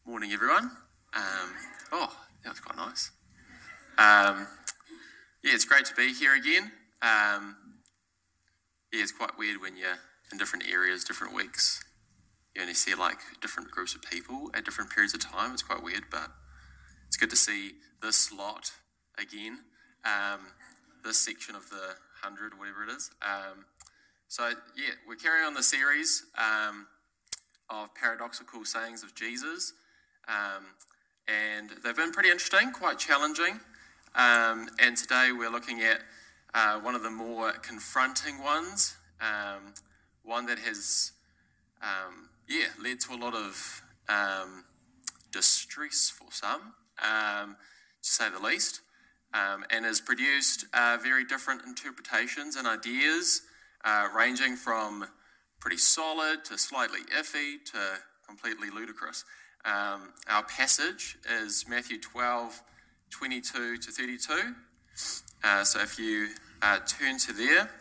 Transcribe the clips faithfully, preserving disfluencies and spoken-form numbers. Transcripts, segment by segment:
Morning, everyone. Um, oh, that was quite nice. Um, yeah, it's great to be here again. Um, yeah, it's quite weird when you're in different areas, different weeks. You only see like different groups of people at different periods of time. It's quite weird, but it's good to see this lot again. Um, this section of the hundred, whatever it is. Um, so yeah, we're carrying on the series um, of paradoxical sayings of Jesus. Um, and they've been pretty interesting, quite challenging. Um, and today we're looking at uh, one of the more confronting ones, um, one that has, um, yeah, led to a lot of um, distress for some, um, to say the least, um, and has produced uh, very different interpretations and ideas, uh, ranging from pretty solid to slightly iffy to completely ludicrous. Um, our passage is Matthew twelve, twenty-two to thirty-two. Uh, so if you uh, turn to there,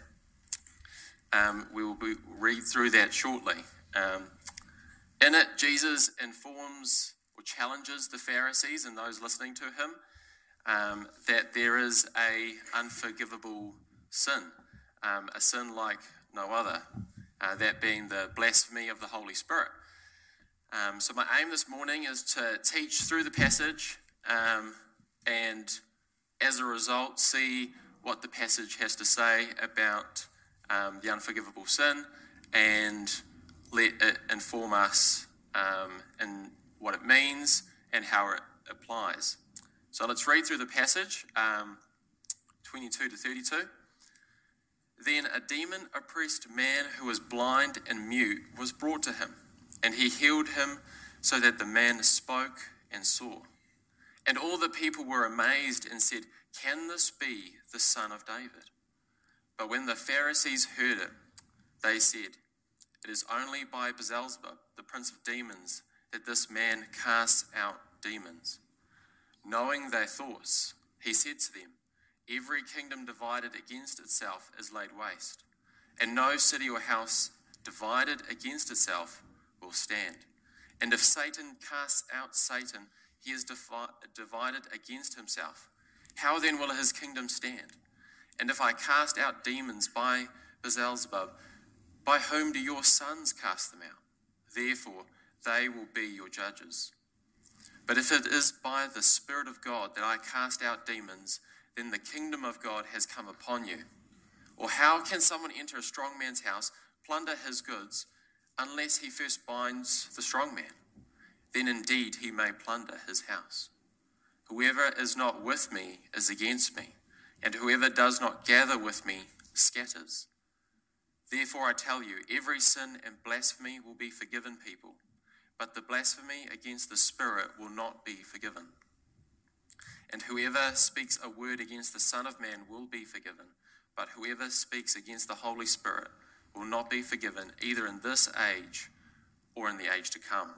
um, we will be, read through that shortly. Um, in it, Jesus informs or challenges the Pharisees and those listening to him um, that there is a unforgivable sin, um, a sin like no other, uh, that being the blasphemy of the Holy Spirit. Um, so my aim this morning is to teach through the passage um, and as a result see what the passage has to say about um, the unforgivable sin and let it inform us um, in what it means and how it applies. So let's read through the passage, um, twenty-two to thirty-two. Then a demon-oppressed man who was blind and mute was brought to him. And he healed him so that the man spoke and saw. And all the people were amazed and said, "Can this be the son of David?" But when the Pharisees heard it, they said, "It is only by Beelzebub, the prince of demons, that this man casts out demons." Knowing their thoughts, he said to them, "Every kingdom divided against itself is laid waste, and no city or house divided against itself will stand. And if Satan casts out Satan, he is defi- divided against himself. How then will his kingdom stand? And if I cast out demons by Beelzebub, by whom do your sons cast them out? Therefore, they will be your judges. But if it is by the Spirit of God that I cast out demons, then the kingdom of God has come upon you. Or how can someone enter a strong man's house, plunder his goods, unless he first binds the strong man? Then indeed he may plunder his house. Whoever is not with me is against me, and whoever does not gather with me scatters. Therefore I tell you, every sin and blasphemy will be forgiven people, but the blasphemy against the Spirit will not be forgiven. And whoever speaks a word against the Son of Man will be forgiven, but whoever speaks against the Holy Spirit will not be forgiven either in this age or in the age to come.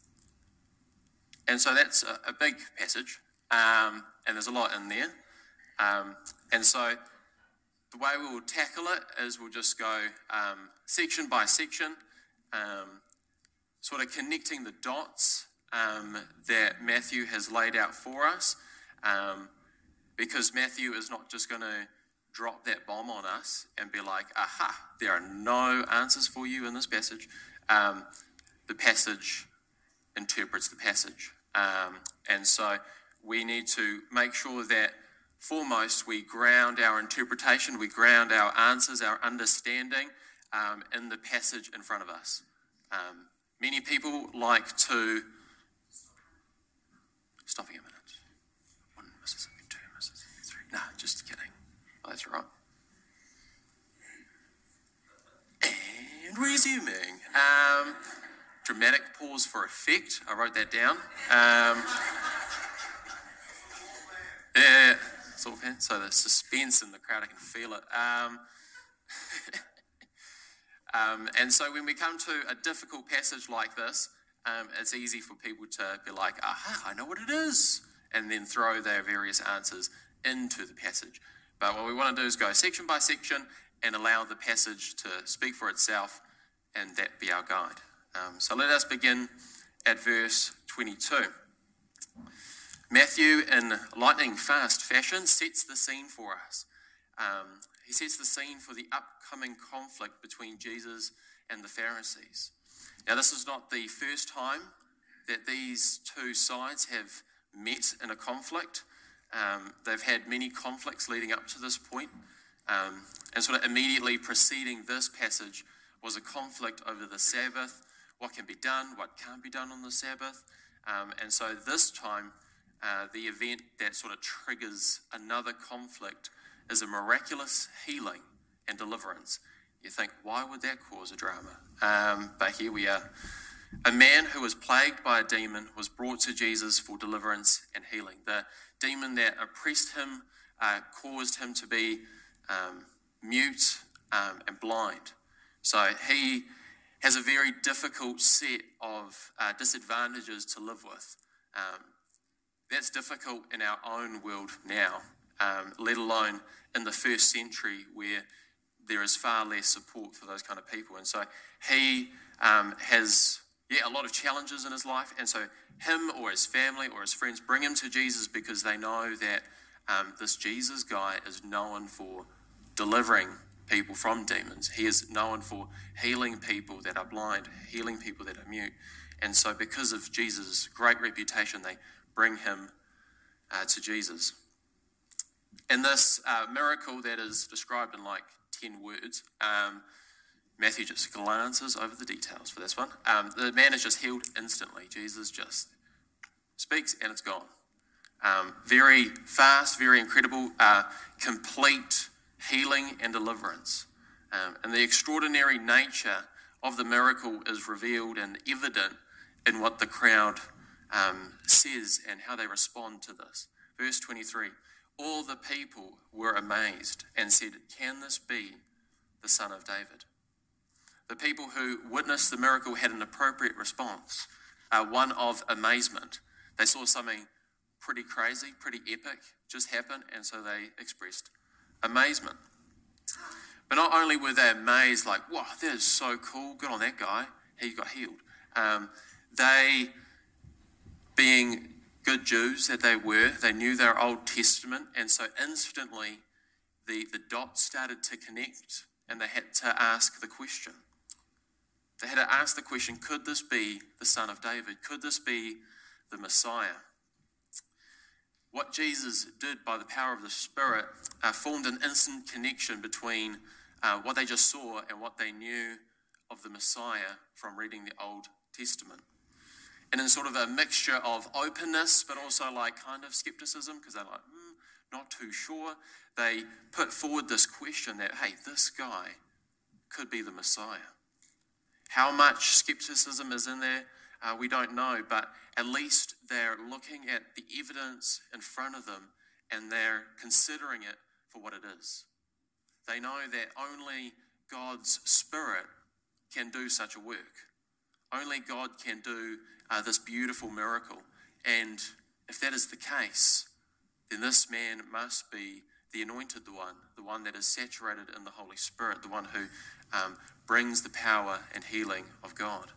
And so that's a, a big passage, um, and there's a lot in there. Um, and so the way we will tackle it is we'll just go um, section by section, um, sort of connecting the dots um, that Matthew has laid out for us, um, because Matthew is not just going to drop that bomb on us and be like, aha, there are no answers for you in this passage. Um, the passage interprets the passage. Um, and so we need to make sure that foremost we ground our interpretation, we ground our answers, our understanding um, in the passage in front of us. Um, many people like to... Stopping a minute. One Mississippi, two Mississippi, three. No, just kidding. Oh, that's right. And resuming. Um, dramatic pause for effect. I wrote that down. Um, yeah, sort of, so the suspense in the crowd, I can feel it. Um, um, and so when we come to a difficult passage like this, um, it's easy for people to be like, aha, I know what it is, and then throw their various answers into the passage. But what we want to do is go section by section and allow the passage to speak for itself, and that be our guide. Um, so let us begin at verse twenty-two. Matthew, in lightning fast fashion, sets the scene for us. Um, he sets the scene for the upcoming conflict between Jesus and the Pharisees. Now, this is not the first time that these two sides have met in a conflict. Um, they've had many conflicts leading up to this point. Um, and sort of immediately preceding this passage was a conflict over the Sabbath, what can be done, what can't be done on the Sabbath. Um, and so this time, uh, the event that sort of triggers another conflict is a miraculous healing and deliverance. You think, why would that cause a drama? Um, but here we are. A man who was plagued by a demon was brought to Jesus for deliverance and healing. The demon that oppressed him uh, caused him to be um, mute um, and blind. So he has a very difficult set of uh, disadvantages to live with. Um, that's difficult in our own world now, um, let alone in the first century where there is far less support for those kind of people. And so he um, has, yeah, a lot of challenges in his life. And so him or his family or his friends bring him to Jesus because they know that um, this Jesus guy is known for delivering people from demons. He is known for healing people that are blind, healing people that are mute. And so because of Jesus' great reputation, they bring him uh, to Jesus. In this uh, miracle that is described in like ten words, um, Matthew just glances over the details for this one. Um, the man is just healed instantly. Jesus just speaks and it's gone. Um, very fast, very incredible, uh, complete healing and deliverance. Um, and the extraordinary nature of the miracle is revealed and evident in what the crowd um, says and how they respond to this. Verse twenty-three, all the people were amazed and said, "Can this be the Son of David?" The people who witnessed the miracle had an appropriate response, uh, one of amazement. They saw something pretty crazy, pretty epic just happen, and so they expressed amazement. But not only were they amazed, like, wow, that is so cool, good on that guy, he got healed. Um, they, being good Jews that they were, they knew their Old Testament, and so instantly the, the dots started to connect, and they had to ask the question. They had to ask the question, could this be the Son of David? Could this be the Messiah? What Jesus did by the power of the Spirit uh, formed an instant connection between uh, what they just saw and what they knew of the Messiah from reading the Old Testament. And in sort of a mixture of openness, but also like kind of skepticism, because they're like, hmm, not too sure, they put forward this question that, hey, this guy could be the Messiah. How much skepticism is in there, uh, we don't know, but at least they're looking at the evidence in front of them and they're considering it for what it is. They know that only God's Spirit can do such a work. Only God can do uh, this beautiful miracle. And if that is the case, then this man must be the anointed one, the one that is saturated in the Holy Spirit, the one who um, brings the power and healing of God.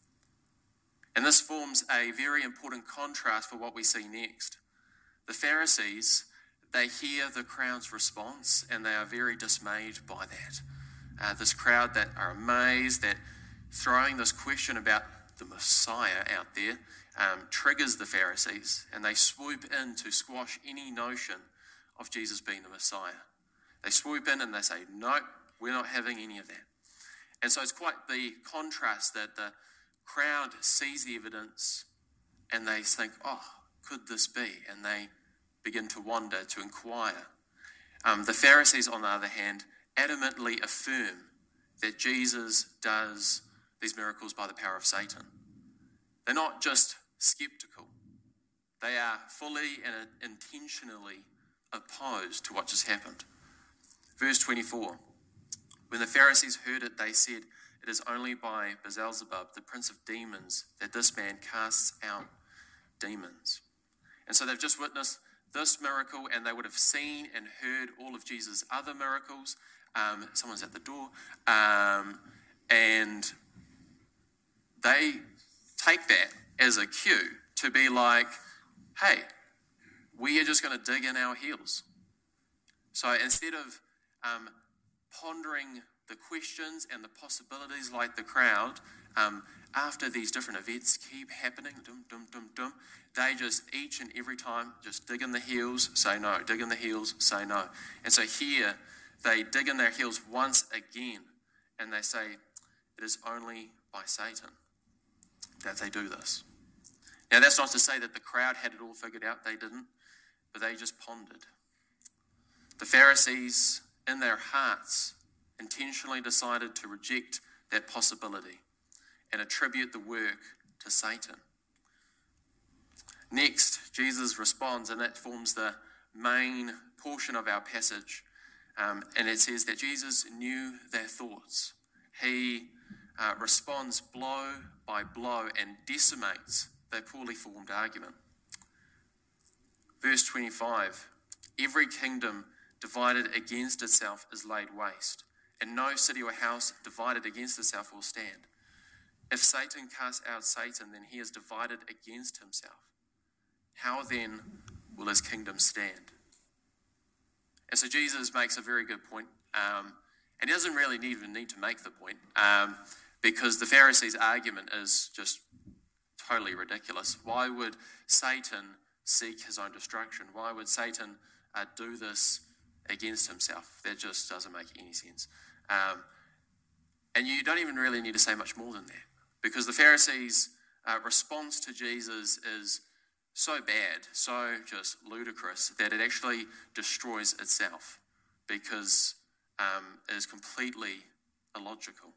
And this forms a very important contrast for what we see next. The Pharisees, they hear the crowd's response and they are very dismayed by that. Uh, this crowd that are amazed, that throwing this question about the Messiah out there um, triggers the Pharisees, and they swoop in to squash any notion of Jesus being the Messiah. They swoop in and they say, no, we're not having any of that. And so it's quite the contrast that the crowd sees the evidence and they think, oh, could this be? And they begin to wonder, to inquire. Um, the Pharisees, on the other hand, adamantly affirm that Jesus does these miracles by the power of Satan. They're not just skeptical. They are fully and intentionally opposed to what just happened. Verse twenty-four, when the Pharisees heard it, they said, it is only by Beelzebub, the prince of demons, that this man casts out demons. And so they've just witnessed this miracle, and they would have seen and heard all of Jesus' other miracles. Um, someone's at the door. Um, and they take that as a cue, to be like, hey, we are just going to dig in our heels. So instead of um, pondering the questions and the possibilities like the crowd, um, after these different events keep happening, dum, dum, dum, dum, they just each and every time just dig in the heels, say no, dig in the heels, say no. And so here they dig in their heels once again and they say, it is only by Satan that they do this. Now that's not to say that the crowd had it all figured out, they didn't, but they just pondered. The Pharisees, in their hearts, intentionally decided to reject that possibility and attribute the work to Satan. Next, Jesus responds, and that forms the main portion of our passage. Um, and it says that Jesus knew their thoughts. He uh, responds blow by blow and decimates their poorly formed argument. Verse twenty-five, every kingdom divided against itself is laid waste, and no city or house divided against itself will stand. If Satan casts out Satan, then he is divided against himself. How then will his kingdom stand? And so Jesus makes a very good point, um, and he doesn't really even need to make the point, um, because the Pharisees' argument is just totally ridiculous. Why would Satan seek his own destruction? Why would Satan uh, do this against himself? That just doesn't make any sense. Um, and you don't even really need to say much more than that, because the Pharisees' uh, response to Jesus is so bad, so just ludicrous, that it actually destroys itself, because um, it is completely illogical.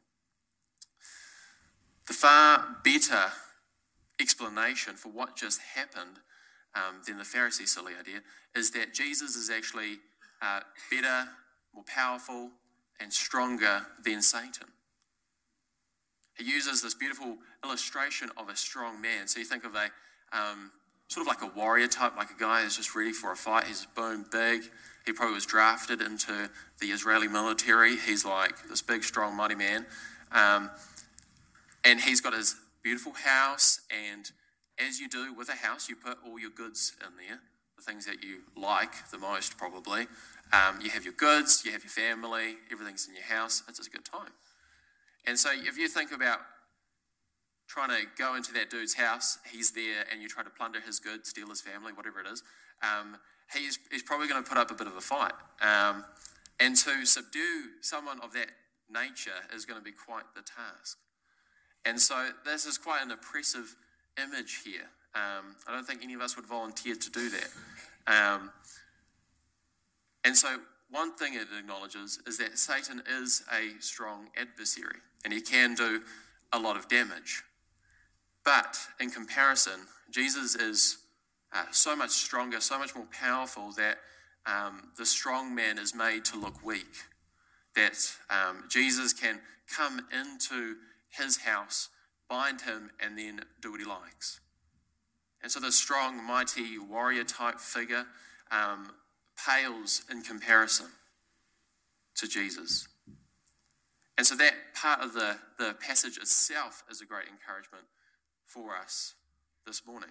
The far better explanation for what just happened um, than the Pharisees' silly idea is that Jesus is actually uh, better, more powerful, and stronger than Satan. He uses this beautiful illustration of a strong man. So you think of a um, sort of like a warrior type, like a guy who's just ready for a fight. He's boom, big. He probably was drafted into the Israeli military. He's like this big, strong, mighty man. Um, and he's got his beautiful house. And as you do with a house, you put all your goods in there, the things that you like the most probably. Um, you have your goods, you have your family, everything's in your house. It's just a good time. And so if you think about trying to go into that dude's house, he's there, and you try to plunder his goods, steal his family, whatever it is, um, he's, he's probably going to put up a bit of a fight. Um, and to subdue someone of that nature is going to be quite the task. And so this is quite an oppressive image here. Um, I don't think any of us would volunteer to do that. Um, and so one thing it acknowledges is that Satan is a strong adversary, and he can do a lot of damage. But in comparison, Jesus is uh, so much stronger, so much more powerful that um, the strong man is made to look weak. That um, Jesus can come into his house, bind him, and then do what he likes. And so the strong, mighty, warrior-type figure um, pales in comparison to Jesus. And so that part of the, the passage itself is a great encouragement for us this morning.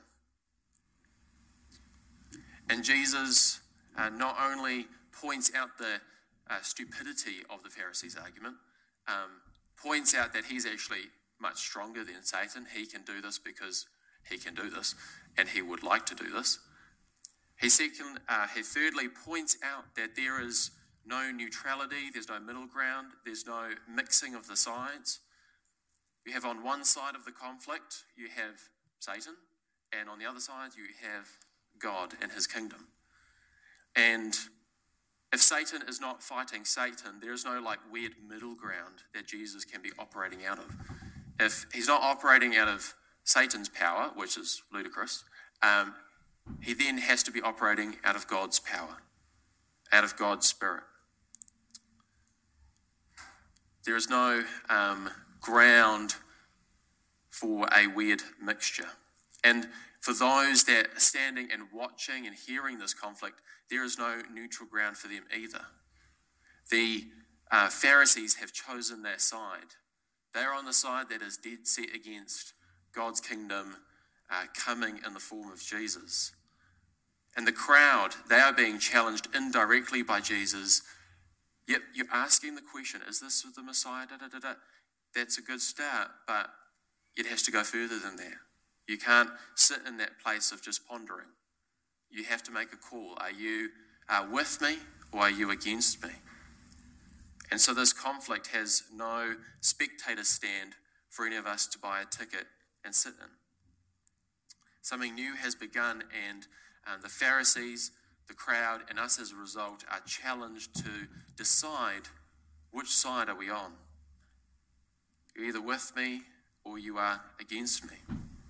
And Jesus uh, not only points out the uh, stupidity of the Pharisees' argument, um, points out that he's actually much stronger than Satan. He can do this because he can do this, and he would like to do this. He second, uh, he thirdly points out that there is no neutrality, there's no middle ground, there's no mixing of the sides. You have on one side of the conflict, you have Satan, and on the other side, you have God and his kingdom. And if Satan is not fighting Satan, there is no like weird middle ground that Jesus can be operating out of. If he's not operating out of Satan's power, which is ludicrous, um, he then has to be operating out of God's power, out of God's spirit. There is no um, ground for a weird mixture. And for those that are standing and watching and hearing this conflict, there is no neutral ground for them either. The uh, Pharisees have chosen their side. They're on the side that is dead set against God's kingdom, uh, coming in the form of Jesus. And the crowd, they are being challenged indirectly by Jesus. Yep, you're asking the question, is this the Messiah? Da, da, da, da. That's a good start, but it has to go further than that. You can't sit in that place of just pondering. You have to make a call. Are you uh, with me or are you against me? And so this conflict has no spectator stand for any of us to buy a ticket and sit in. Something new has begun, and um, the Pharisees, the crowd, and us as a result are challenged to decide which side are we on. You're either with me or you are against me.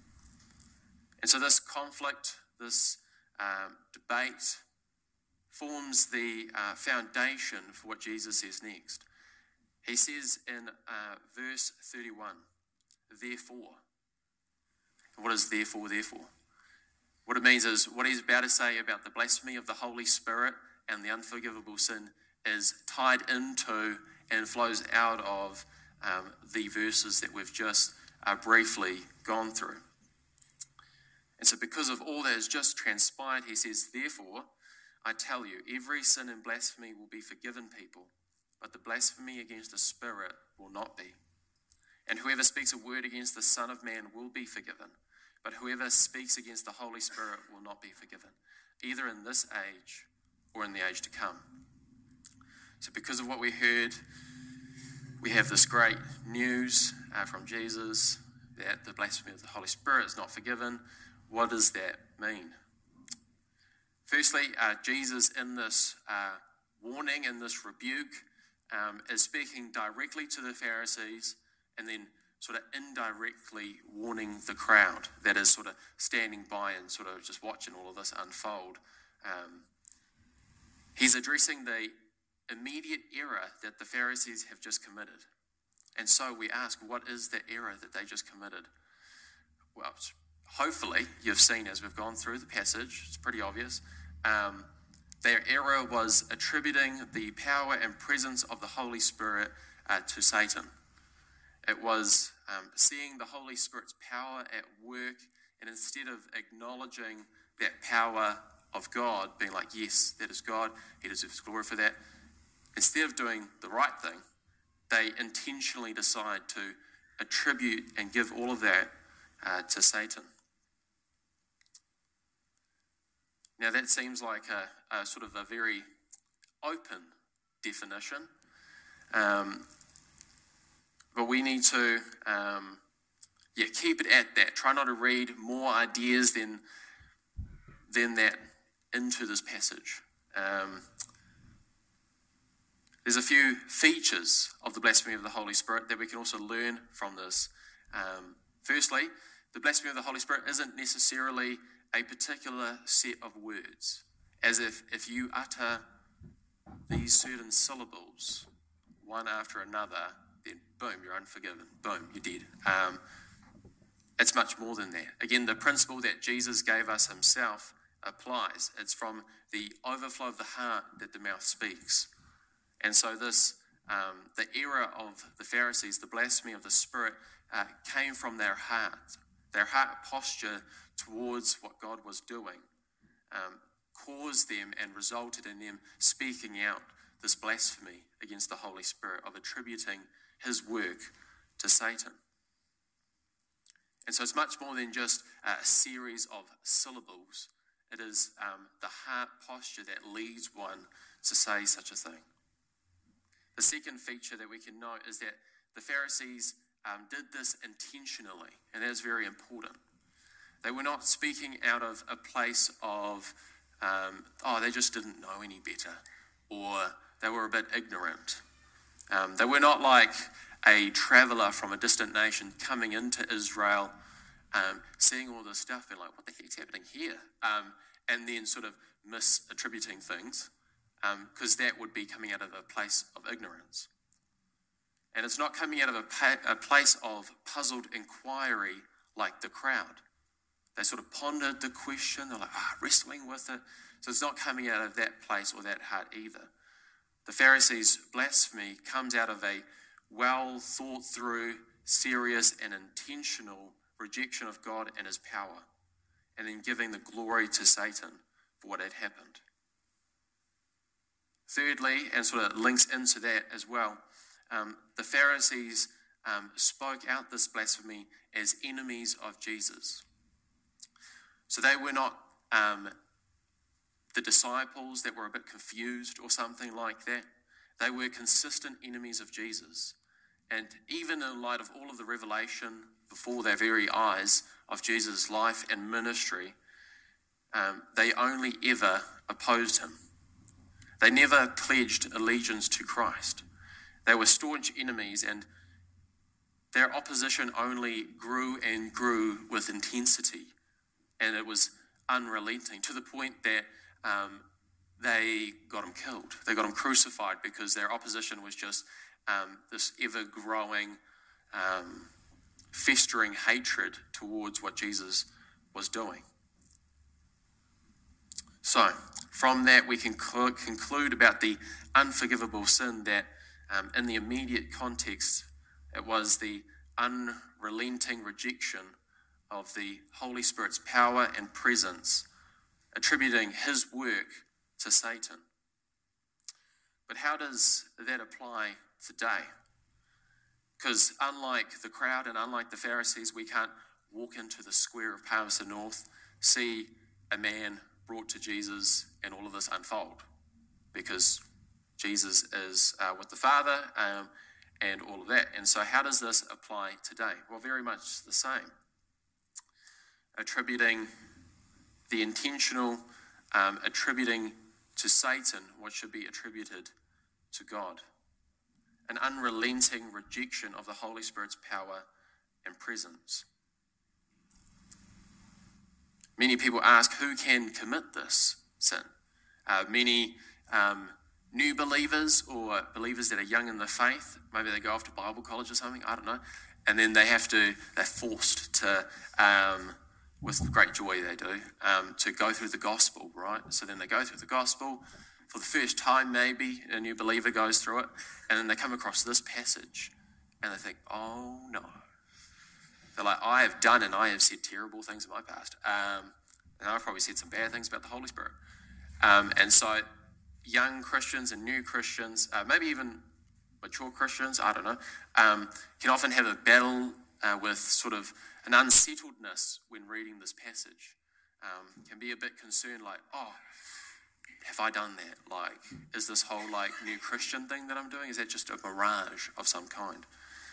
And so this conflict, this um, debate, forms the uh, foundation for what Jesus says next. He says in uh, verse thirty-one, therefore. What is therefore, therefore? What it means is what he's about to say about the blasphemy of the Holy Spirit and the unforgivable sin is tied into and flows out of um, the verses that we've just uh, briefly gone through. And so because of all that has just transpired, he says, therefore, I tell you, every sin and blasphemy will be forgiven people, but the blasphemy against the Spirit will not be. And whoever speaks a word against the Son of Man will be forgiven, but whoever speaks against the Holy Spirit will not be forgiven, either in this age or in the age to come. So because of what we heard, we have this great news uh, from Jesus that the blasphemy of the Holy Spirit is not forgiven. What does that mean? Firstly, uh, Jesus in this uh, warning, in this rebuke, um, is speaking directly to the Pharisees and then sort of indirectly warning the crowd that is sort of standing by and sort of just watching all of this unfold. Um, he's addressing the immediate error that the Pharisees have just committed. And so we ask, what is the error that they just committed? Well, hopefully you've seen as we've gone through the passage, it's pretty obvious. Um, their error was attributing the power and presence of the Holy Spirit uh, to Satan. It was um, seeing the Holy Spirit's power at work, and instead of acknowledging that power of God, being like, yes, that is God, he deserves glory for that, instead of doing the right thing, they intentionally decide to attribute and give all of that uh, to Satan. Now that seems like a, a sort of a very open definition. Um, But we need to um, yeah, keep it at that. Try not to read more ideas than, than that into this passage. Um, there's a few features of the blasphemy of the Holy Spirit that we can also learn from this. Um, firstly, the blasphemy of the Holy Spirit isn't necessarily a particular set of words, as if if you utter these certain syllables, one after another, then boom, you're unforgiven. Boom, you're dead. Um, it's much more than that. Again, the principle that Jesus gave us himself applies. It's from the overflow of the heart that the mouth speaks. And so this, um, the error of the Pharisees, the blasphemy of the Spirit, uh, came from their heart. Their heart posture towards what God was doing um, caused them and resulted in them speaking out this blasphemy against the Holy Spirit, of attributing his work to Satan. And so it's much more than just a series of syllables. It is um, the heart posture that leads one to say such a thing. The second feature that we can note is that the Pharisees um, did this intentionally, and that is very important. They were not speaking out of a place of, um, oh, they just didn't know any better, or they were a bit ignorant. Um, they were not like a traveller from a distant nation coming into Israel, um, seeing all this stuff and like, what the heck's happening here? Um, and then sort of misattributing things, because um, that would be coming out of a place of ignorance. And it's not coming out of a, pa- a place of puzzled inquiry like the crowd. They sort of pondered the question, they're like, ah, wrestling with it. So it's not coming out of that place or that heart either. The Pharisees' blasphemy comes out of a well thought through, serious and intentional rejection of God and his power, and then giving the glory to Satan for what had happened. Thirdly, and sort of links into that as well, um, the Pharisees um, spoke out this blasphemy as enemies of Jesus. So they were not um, the disciples that were a bit confused or something like that. They were consistent enemies of Jesus. And even in light of all of the revelation before their very eyes of Jesus' life and ministry, um, they only ever opposed him. They never pledged allegiance to Christ. They were staunch enemies, and their opposition only grew and grew with intensity. And it was unrelenting, to the point that um, they got him killed. They got him crucified because their opposition was just um, this ever-growing, um, festering hatred towards what Jesus was doing. So, from that we can cl- conclude about the unforgivable sin that um, in the immediate context, it was the unrelenting rejection of the Holy Spirit's power and presence, attributing his work to Satan. But how does that apply today? Because unlike the crowd and unlike the Pharisees, we can't walk into the square of Palmerston North, see a man brought to Jesus, and all of this unfold, because Jesus is uh, with the Father um, and all of that. And so how does this apply today? Well, very much the same. Attributing the intentional, um, attributing to Satan what should be attributed to God. An unrelenting rejection of the Holy Spirit's power and presence. Many people ask, who can commit this sin? Uh, many um, new believers or believers that are young in the faith, maybe they go off to Bible college or something, I don't know, and then they have to, they're forced to, um, with great joy they do, um, to go through the gospel, right? So then they go through the gospel for the first time, maybe a new believer goes through it, and then they come across this passage and they think, oh no. They're like, I have done and I have said terrible things in my past. Um, and I've probably said some bad things about the Holy Spirit. Um, and so young Christians and new Christians, uh, maybe even mature Christians, I don't know, um, can often have a battle uh, with sort of an unsettledness when reading this passage. Um, can be a bit concerned like, oh, have I done that? Like, is this whole like new Christian thing that I'm doing, is that just a mirage of some kind?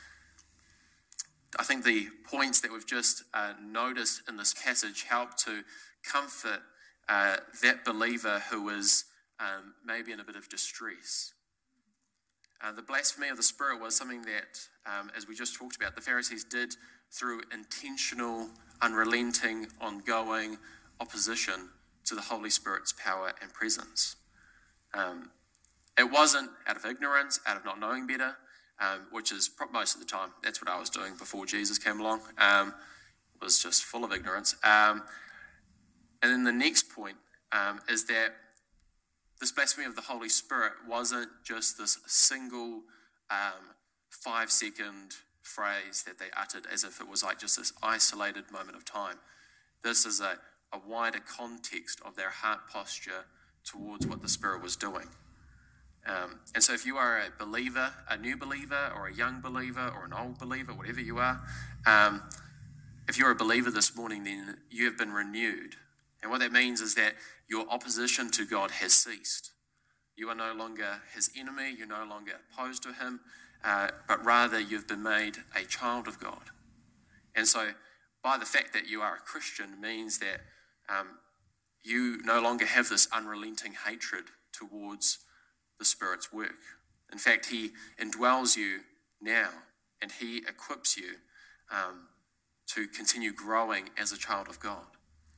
I think the points that we've just uh, noticed in this passage help to comfort uh, that believer who is um, maybe in a bit of distress. Uh, the blasphemy of the Spirit was something that, um, as we just talked about, the Pharisees did through intentional, unrelenting, ongoing opposition to the Holy Spirit's power and presence. Um, it wasn't out of ignorance, out of not knowing better, Um, which is most of the time, that's what I was doing before Jesus came along, um, was just full of ignorance. Um, and then the next point um, is that this blasphemy of the Holy Spirit wasn't just this single um, five-second phrase that they uttered as if it was like just this isolated moment of time. This is a, a wider context of their heart posture towards what the Spirit was doing. Um, and so if you are a believer, a new believer or a young believer or an old believer, whatever you are, um, if you're a believer this morning, then you have been renewed. And what that means is that your opposition to God has ceased. You are no longer his enemy, you're no longer opposed to him, uh, but rather you've been made a child of God. And so by the fact that you are a Christian means that um, you no longer have this unrelenting hatred towards the Spirit's work. In fact, he indwells you now, and he equips you um, to continue growing as a child of God.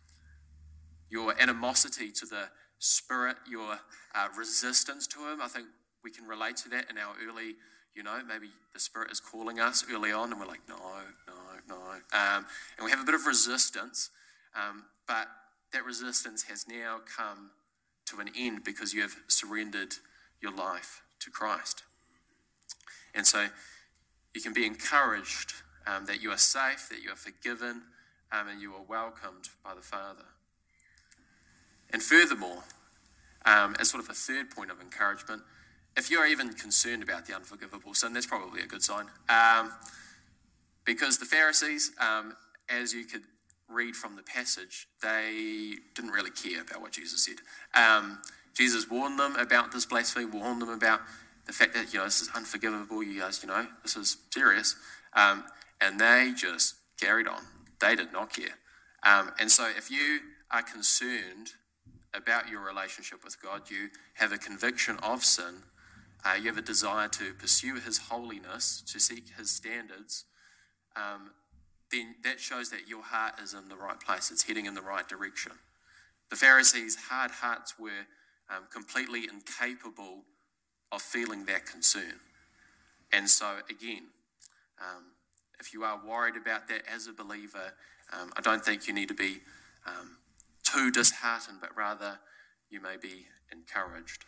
Your animosity to the Spirit, your uh, resistance to him, I think we can relate to that in our early, you know, maybe the Spirit is calling us early on, and we're like, no, no, no. Um, and we have a bit of resistance, um, but that resistance has now come to an end because you have surrendered your life to Christ. And so you can be encouraged um, that you are safe, that you are forgiven, um, and you are welcomed by the Father. And furthermore, um, as sort of a third point of encouragement, if you're even concerned about the unforgivable sin, that's probably a good sign. Um, because the Pharisees, um, as you could read from the passage, they didn't really care about what Jesus said. Um, Jesus warned them about this blasphemy, warned them about the fact that, you know, this is unforgivable, you guys, you know, this is serious. Um, and they just carried on. They did not care. Um, and so if you are concerned about your relationship with God, you have a conviction of sin, uh, you have a desire to pursue his holiness, to seek his standards, um, then that shows that your heart is in the right place. It's heading in the right direction. The Pharisees' hard hearts were um, completely incapable of feeling that concern. And so, again, um, if you are worried about that as a believer, um, I don't think you need to be um, too disheartened, but rather you may be encouraged.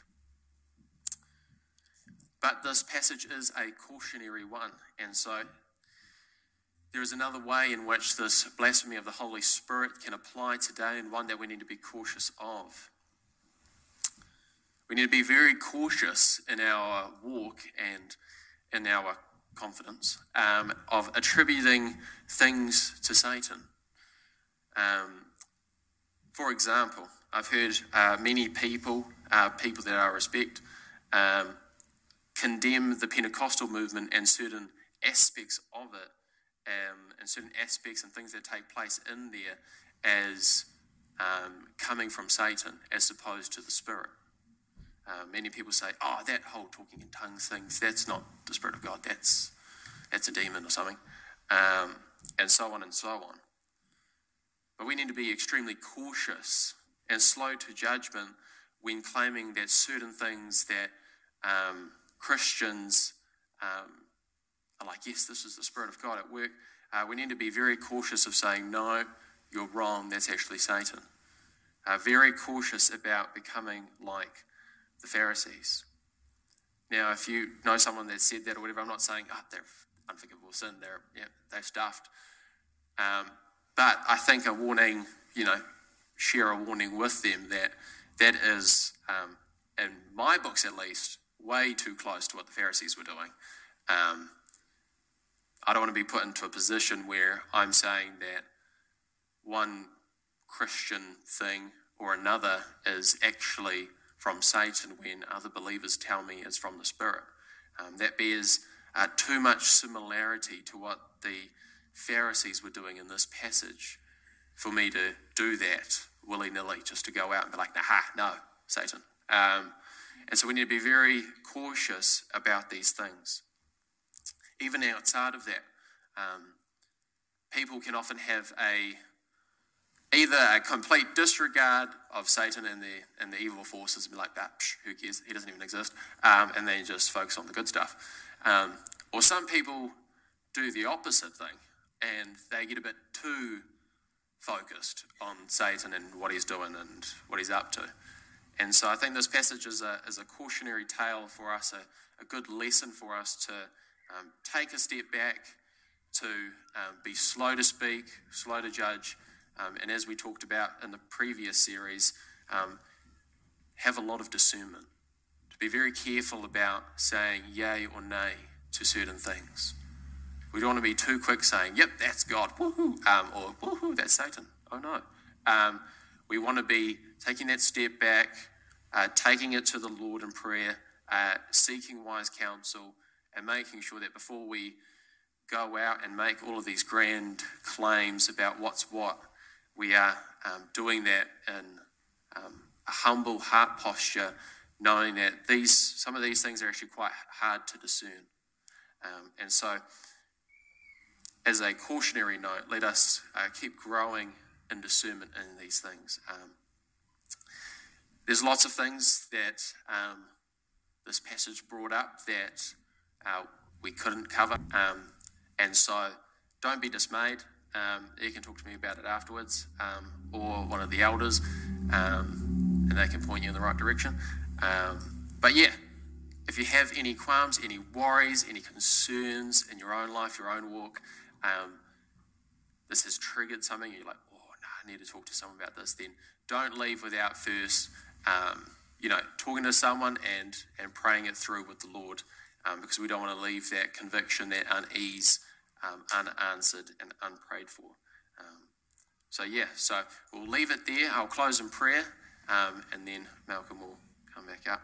But this passage is a cautionary one, and so there is another way in which this blasphemy of the Holy Spirit can apply today, and one that we need to be cautious of. We need to be very cautious in our walk and in our confidence um, of attributing things to Satan. Um, for example, I've heard uh, many people, uh, people that I respect, um, condemn the Pentecostal movement and certain aspects of it, um, and certain aspects and things that take place in there as um, coming from Satan as opposed to the Spirit. Uh, many people say, oh, that whole talking in tongues thing, that's not the Spirit of God, that's that's a demon or something, um, and so on and so on. But we need to be extremely cautious and slow to judgment when claiming that certain things that um, Christians um, are like, yes, this is the Spirit of God at work. Uh, we need to be very cautious of saying, no, you're wrong, that's actually Satan. Uh, very cautious about becoming like the Pharisees. Now, if you know someone that said that or whatever, I'm not saying, oh, they're unforgivable sin, they're, yeah, they're stuffed. Um, but I think a warning, you know, share a warning with them that that is, um, in my books at least, way too close to what the Pharisees were doing. Um, I don't want to be put into a position where I'm saying that one Christian thing or another is actually from Satan when other believers tell me it's from the Spirit. Um, that bears uh, too much similarity to what the Pharisees were doing in this passage for me to do that willy-nilly, just to go out and be like, nah, no, Satan. Um, and so we need to be very cautious about these things. Even outside of that, um, people can often have a either a complete disregard of Satan and the and the evil forces and be like, ah, psh, who cares? He doesn't even exist. Um, and then just focus on the good stuff. Um, or some people do the opposite thing and they get a bit too focused on Satan and what he's doing and what he's up to. And so I think this passage is a, is a cautionary tale for us, a, a good lesson for us to um, take a step back, to um, be slow to speak, slow to judge, um, and as we talked about in the previous series, um, have a lot of discernment, to be very careful about saying yay or nay to certain things. We don't want to be too quick saying, yep, that's God, woohoo, um, or woohoo, that's Satan. Oh no. Um, we want to be taking that step back, uh, taking it to the Lord in prayer, uh, seeking wise counsel, and making sure that before we go out and make all of these grand claims about what's what, we are um, doing that in um, a humble heart posture, knowing that these some of these things are actually quite hard to discern. Um, and so, as a cautionary note, let us uh, keep growing in discernment in these things. Um, there's lots of things that um, this passage brought up that uh, we couldn't cover. Um, and so don't be dismayed. Um, you can talk to me about it afterwards, um, or one of the elders, um, and they can point you in the right direction. Um, but yeah, if you have any qualms, any worries, any concerns in your own life, your own walk, um, this has triggered something, you're like, oh, no, I need to talk to someone about this, then don't leave without first, um, you know, talking to someone and, and praying it through with the Lord, um, because we don't want to leave that conviction, that unease, um, unanswered and unprayed for. Um, so, yeah, so we'll leave it there. I'll close in prayer, um, and then Malcolm will come back up.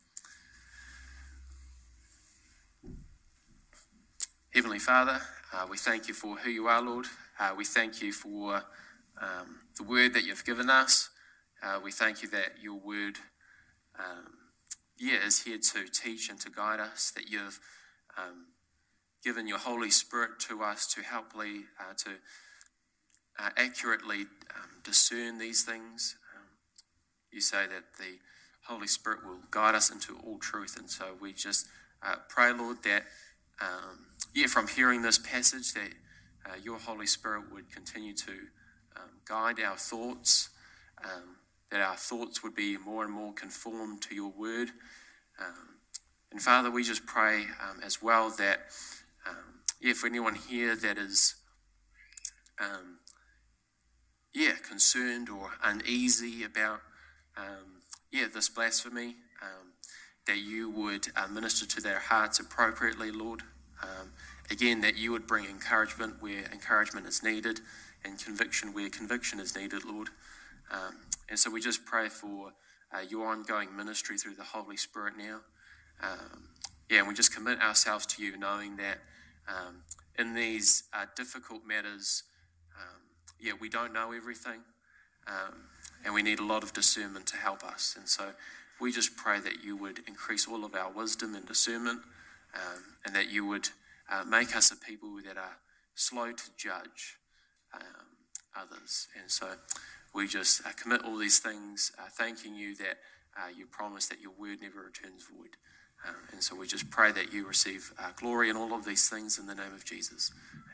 Heavenly Father, uh, we thank you for who you are, Lord. Uh, we thank you for um, the word that you've given us. Uh, we thank you that your word um, yeah, is here to teach and to guide us, that you've um, given your Holy Spirit to us to help uh, to uh, accurately um, discern these things. Um, you say that the Holy Spirit will guide us into all truth, and so we just uh, pray, Lord, that um, yeah, from hearing this passage, that uh, your Holy Spirit would continue to um, guide our thoughts, um, that our thoughts would be more and more conformed to your word. Um, and Father, we just pray um, as well that, um, yeah, for anyone here that is, um, yeah, concerned or uneasy about, um, yeah, this blasphemy, um, that you would uh, minister to their hearts appropriately, Lord. Um, again, that you would bring encouragement where encouragement is needed and conviction where conviction is needed, Lord. Um, and so we just pray for uh, your ongoing ministry through the Holy Spirit now. Um, yeah, and we just commit ourselves to you, knowing that um, in these uh, difficult matters, um, yeah, we don't know everything, um, and we need a lot of discernment to help us. And so we just pray that you would increase all of our wisdom and discernment, um, and that you would uh, make us a people that are slow to judge um, others. And so we just uh, commit all these things, uh, thanking you that uh, you promise that your word never returns void. Um, and so we just pray that you receive uh, glory in all of these things in the name of Jesus.